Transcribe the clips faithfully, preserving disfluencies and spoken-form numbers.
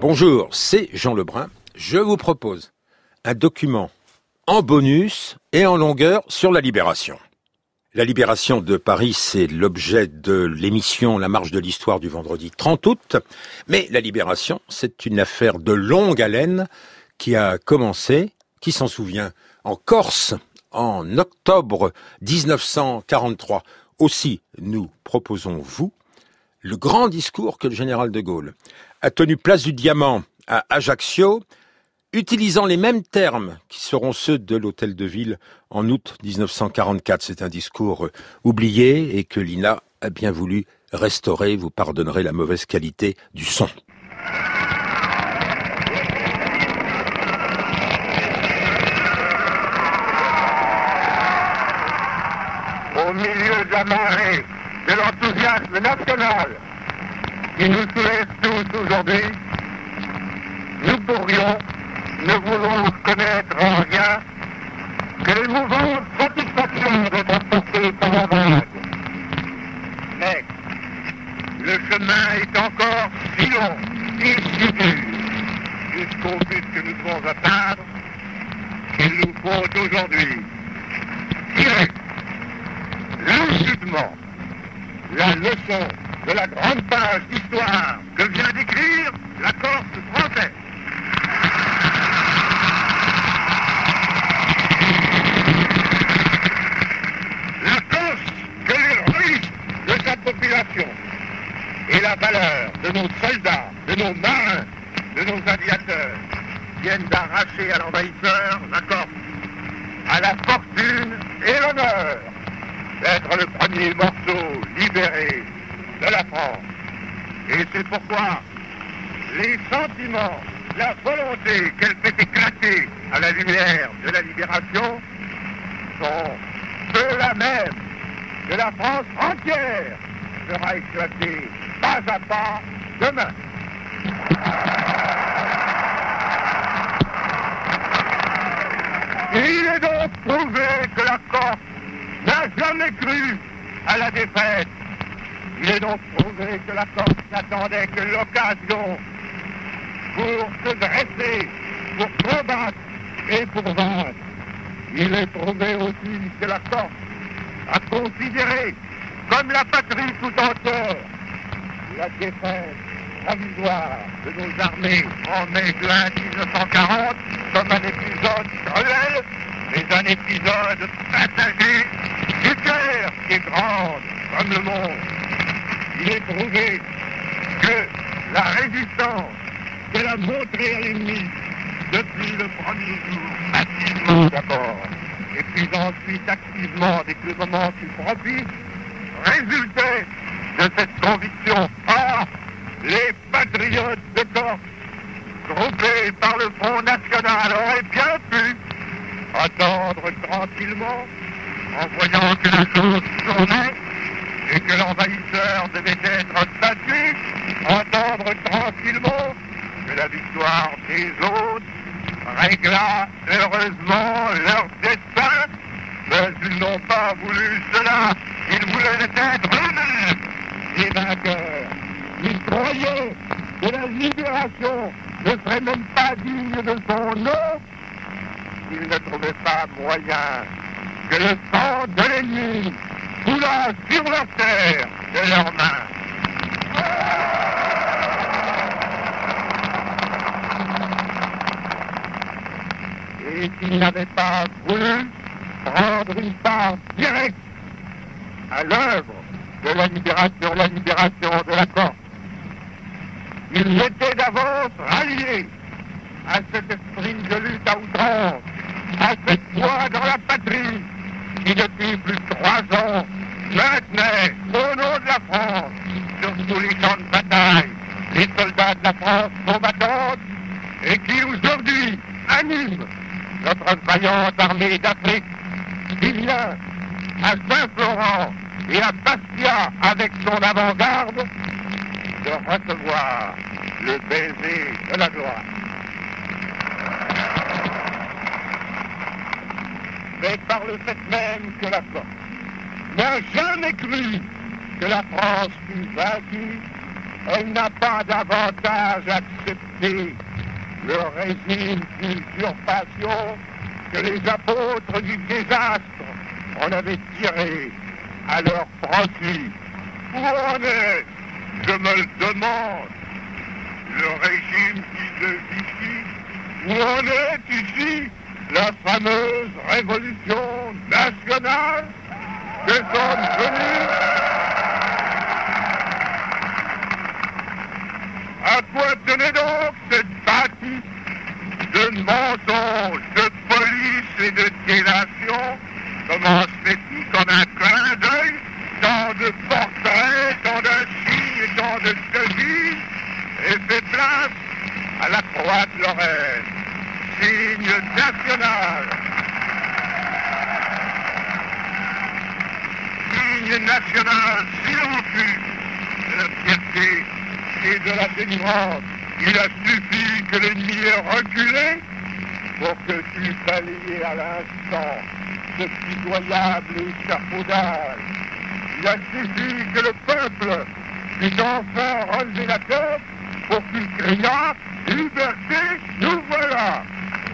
Bonjour, c'est Jean Lebrun. Je vous propose un document en bonus et en longueur sur la Libération. La Libération de Paris, c'est l'objet de l'émission La Marche de l'Histoire du vendredi trente août. Mais la Libération, c'est une affaire de longue haleine qui a commencé, qui s'en souvient, en Corse, en octobre dix-neuf cent quarante-trois. Aussi, nous proposons, vous, le grand discours que le général de Gaulle a tenu place du Diamant à Ajaccio, utilisant les mêmes termes qui seront ceux de l'Hôtel de Ville en août dix-neuf cent quarante-quatre. C'est un discours oublié et que l'I N A a bien voulu restaurer. Vous pardonnerez la mauvaise qualité du son. Au milieu de la marée de l'enthousiasme national qui nous soulève tous aujourd'hui, nous pourrions ne voulons connaître en rien que l'émouvante satisfaction d'être porté par la vague. Mais le chemin est encore si long et si dur jusqu'au but que nous devons atteindre qu'il nous faut aujourd'hui tirer lucidement la leçon de la grande page d'histoire que vient d'écrire la Corse française. Population et la valeur de nos soldats, de nos marins, de nos aviateurs viennent d'arracher à l'envahisseur la Corse, à la fortune et l'honneur d'être le premier morceau libéré de la France. Et c'est pourquoi les sentiments, la volonté qu'elle fait éclater à la lumière de la libération sont ceux-là même que la France entière sera éclatée pas à pas demain. Et il est donc prouvé que la Corse n'a jamais cru à la défaite. Il est donc prouvé que la Corse n'attendait que l'occasion pour se dresser, pour combattre et pour vaincre. Il est prouvé aussi que la Corse a considéré comme la patrie tout entière la défaite provisoire de nos armées en mai-juin dix-neuf cent quarante comme un épisode cruel, mais un épisode passager du cœur qui est grande comme le monde. Il est prouvé que la résistance qu'elle a montrée à l'ennemi depuis le premier jour, activement d'abord, et puis ensuite activement dès que le moment fut propice, résultait de cette conviction. Ah, les patriotes de Corse, groupés par le Front National, auraient bien pu attendre tranquillement, en voyant que la chose tournait et que l'envahisseur devait être battu, attendre tranquillement que la victoire des autres régla heureusement leur destin, mais ils n'ont pas voulu cela. Ils voulaient être eux-mêmes les vainqueurs. Ils croyaient que la libération ne serait même pas digne de son nom. Ils ne trouvaient pas moyen que le sang de l'ennemi coulât sur leur terre de leurs mains. Et qu'ils n'avaient pas voulu prendre une part directe à l'œuvre de la libération, la libération de la Corse. Ils étaient d'avance ralliés à cet esprit de lutte à outrance, à cette foi dans la patrie qui depuis plus de trois ans maintenait au nom de la France sur tous les champs de bataille les soldats de la France combattante et qui aujourd'hui anime notre vaillante armée d'Afrique qui vient à Saint-Florent et à Bastia avec son avant-garde de recevoir le baiser de la gloire. Mais par le fait même que la Corse n'a jamais cru que la France fût vaincue, Elle n'a pas davantage accepté le régime d'usurpation que les apôtres du désastre en avaient tiré à leur profit. Où en est, je me le demande, le régime dit de Vichy? Où en est ici la fameuse révolution nationale que sommes venus? À quoi tenait donc cette bâtisse de mensonges, de police et de délation? Comment se fait-il qu'en un clin d'œil, tant de portraits, tant d'insignes et tant de devises aient fait place à la croix de Lorraine, signe national, signe national silencieux de la fierté et de la délivrance. Il a suffi que l'ennemi ait reculé pour que tu balayes à l'instant ce pitoyable échafaudage. Il a suffi que le peuple puisse enfin relever la tête pour qu'il criât « Liberté, nous voilà !»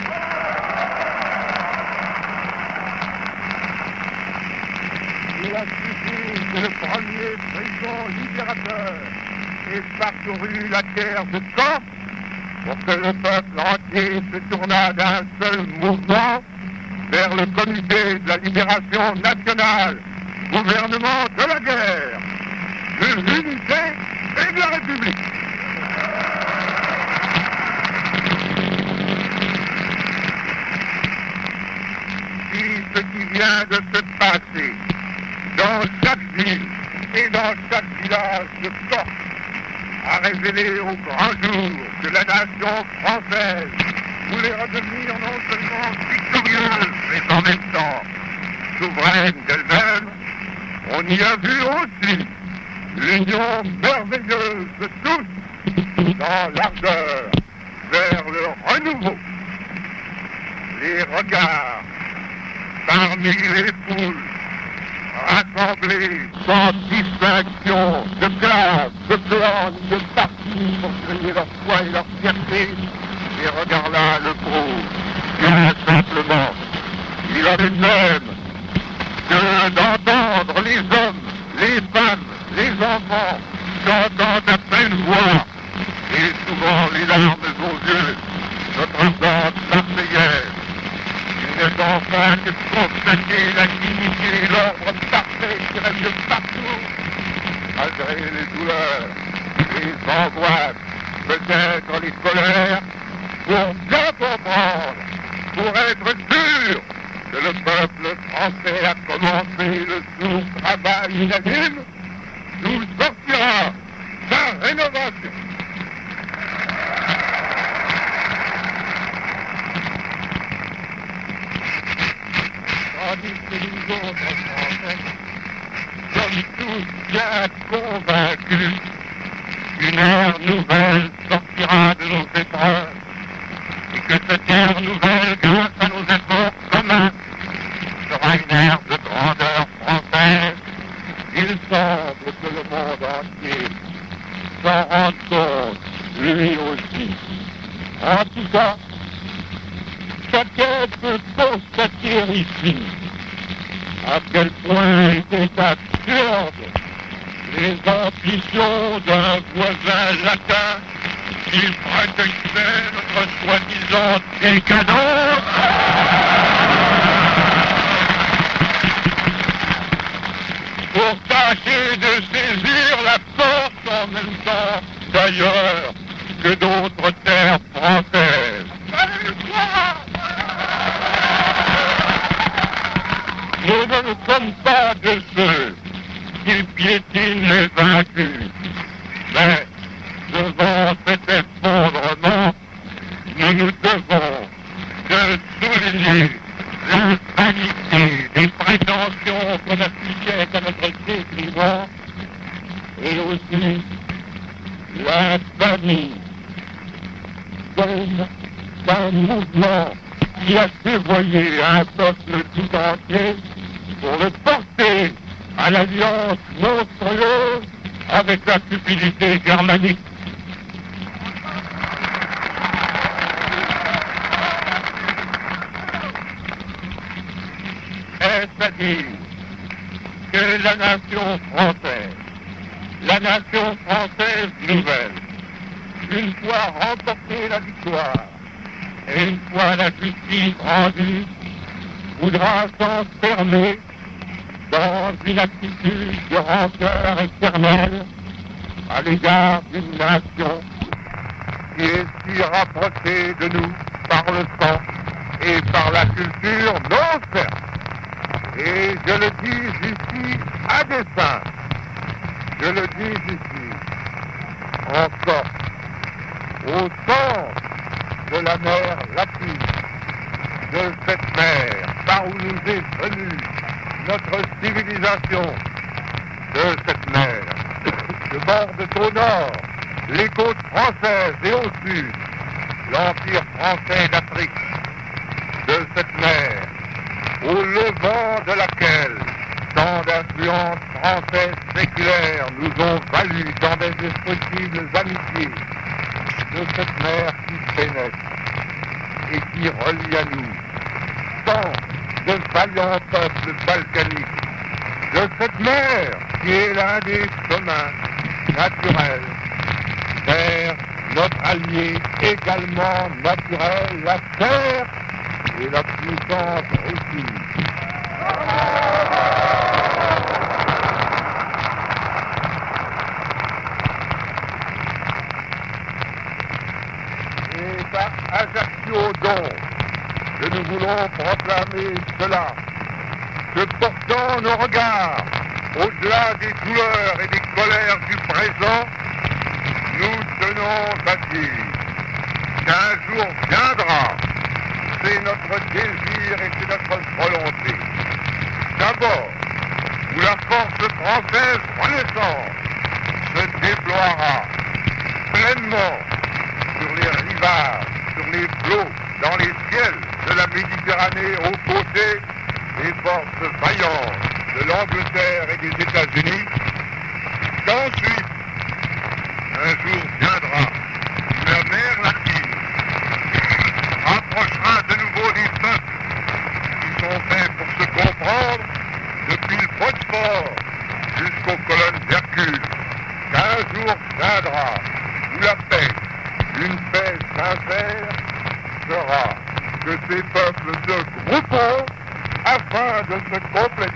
Il a suffi que le premier président libérateur ait parcouru la terre de Corse pour que le peuple entier se tournât d'un seul mouvement vers le comité de la libération nationale, gouvernement de la guerre, de l'unité et de la République. Si ce qui vient de se passer dans chaque ville et dans chaque village de Corse a révélé au grand jour que la nation française voulait redevenir non seulement victorieuse, mais en même temps souveraine d'elle-même, on y a vu aussi l'union merveilleuse de tous dans l'ardeur vers le renouveau. Les regards parmi les foules rassemblés sans distinction de classe, de clan, de parti pour crier leur foi et leur fierté. Et regarde là le pauvre, bien simplement. Il en est même que d'entendre les hommes, les femmes, les enfants chantant à pleine voix et souvent les larmes aux yeux notre ardente marseillaise. Il n'est enfin que de constater la dignité et l'ordre parfait qui règne partout, malgré les douleurs, les angoisses, peut-être les colères, pour bien comprendre, pour être sûr que le peuple français a commencé le sourd travail unanime, nous sortira sa rénovation. Tandis que nous autres Français sommes tous bien convaincus qu'une ère nouvelle sortira de nos épreuves et que cette ère nouvelle, grâce à nos efforts communs, sera une ère de grandeur française. Il semble que le monde entier s'en rende compte, lui aussi. En tout cas, chacun peut constater ici à quel point il est absurde les ambitions d'un voisin latin qui prétextait notre soi-disant décadence pour tâcher de saisir la force en même temps d'ailleurs que d'autres terres françaises. Nous ne sommes pas de ceux qui piétinent les vaincus, mais devant cet effondrement, nous nous devons de souligner l'infanité des prétentions qu'on affichait à notre détriment et aussi l'infamie d'un mouvement qui a dévoyé un peuple tout entier pour le porter à l'alliance monstrueuse avec la stupidité germanique. Est-ce à dire que la nation française, la nation française nouvelle, une fois remporté la victoire et une fois la justice rendue, voudra s'enfermer dans une attitude de rancœur éternelle à l'égard d'une nation qui est si rapprochée de nous par le sang et par la culture, non certes. Et je le dis ici à dessein, je le dis ici, en Corse, au centre de la mer Latine, de cette mer par où nous est venue notre civilisation, de cette mer, de borde au nord, les côtes françaises et au sud, l'Empire français d'Afrique, de cette mer, au levant de laquelle tant d'influences françaises séculaires nous ont valu dans d'indestructibles amitiés, de cette mer qui pénètre et qui relie à nous tant de vaillants peuples balkaniques, de cette mer qui est l'un des chemins naturels vers notre allié également naturel, la terre et la puissante Russie. C'est à Ajaccio donc que nous voulons proclamer cela, que portant nos regards au-delà des douleurs et des colères du présent, nous tenons à dire qu'un jour viendra, c'est notre désir et c'est notre volonté. D'abord, où la force française renaissante se déploiera pleinement sur les rivages, sur les flots, dans les ciels de la Méditerranée aux côtés des forces vaillantes de l'Angleterre et des États-Unis, qu'ensuite, un jour viendra où la mer Latine rapprochera de nouveau des peuples qui sont faits pour se comprendre depuis le Bosphore jusqu'aux colonnes d'Hercule, qu'un jour viendra où la paix, une paix sincère, sera que ces peuples se grouperont afin de se compléter.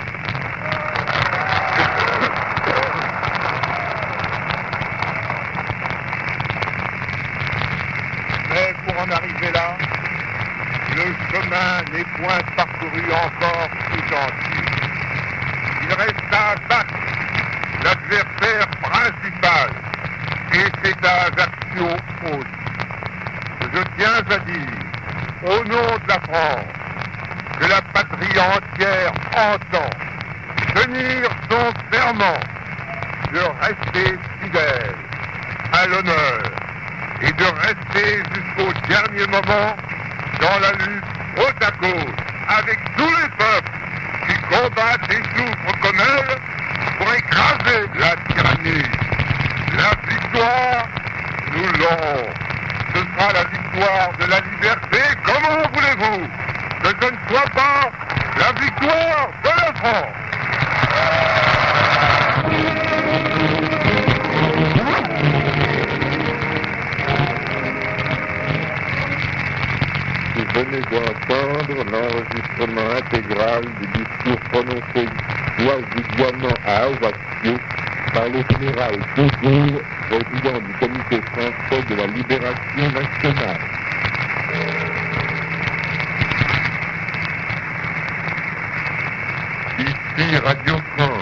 Mais pour en arriver là, le chemin n'est point parcouru encore tout entier. Il reste à battre l'adversaire principal, et c'est à Ajaccio aussi. Je tiens à dire, au nom de la France, que la patrie entière entend tenir son serment de rester fidèle à l'honneur et de rester jusqu'au dernier moment dans la lutte côte à côte avec tous les peuples qui combattent et souffrent comme elle pour écraser la tyrannie. La victoire, nous l'aurons. Ce sera la victoire de la liberté. Comment voulez-vous que ce ne soit pas la victoire de la France? Vous venez d'entendre l'enregistrement intégral du discours prononcé oisiveusement à Ajaccio par le général de Gaulle, président du Comité français de la libération nationale. Ici Radio France.